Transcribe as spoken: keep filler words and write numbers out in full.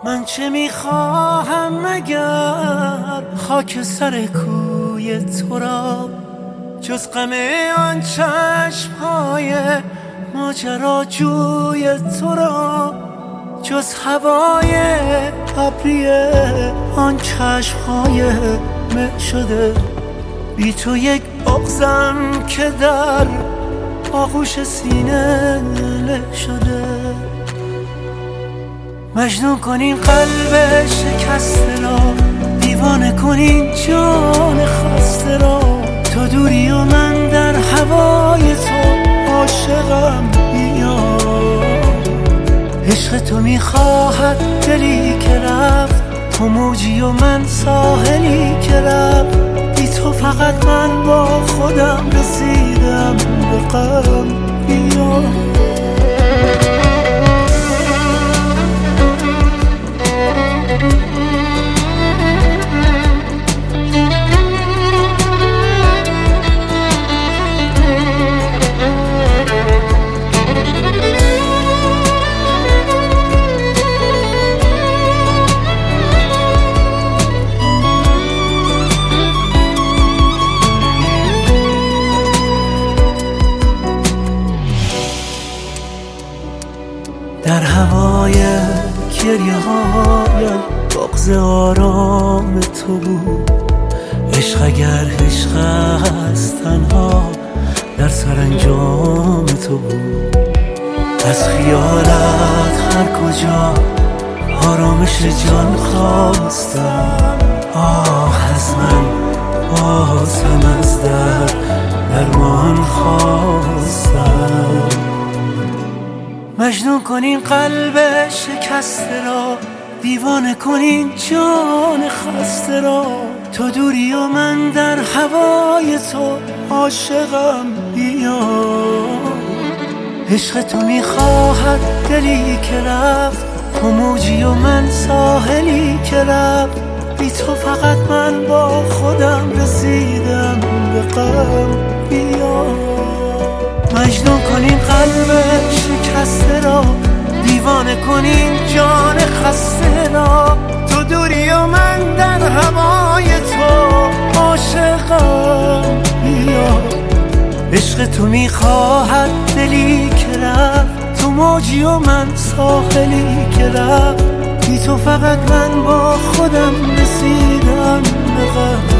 من چه میخواهم مگر خاک سر کوی تو را، جز غم آن چشمهای ماجراجوی تو را، جز هوای ابری آن چشمهای مه شده. بی تو یک بغضم که در آغوش سینه له شده. مجنون کنین قلب شکسته را، دیوانه کنین جان خسته را. تو دوری و من در هوای تو عاشقم بیا. عشق تو میخواهد دلی که رفت، تو موجی و من ساحلی که رفت. بی تو فقط من با خودم رسیدم به غم بیا. در هوای گریه هایم بغض آرام تو بود. عشق اگر عشق است تنها در سرانجام تو بود. از خیالت هر کجا آرامش جان خواستم. آه از من باز هم از در درمان خواستم. مجنون کنین قلب شکسته را، دیوانه کنین جان خسته را. تو دوری و من در هوای تو عاشقم بیا. عشق تو میخواهد دلی که رفت، تو موجی و من ساحلی که رفت. بی تو فقط من با خودم رسیدم به غم بیا. مجنون کنین قلب شکسته را، دیوانه کنین جان خسته را. تو دوری و من در هوای تو عاشقم بیا. عشق تو میخواهد دلی که رفت، تو موجی و من ساحلی که رفت. بی تو فقط من با خودم رسیدم به غم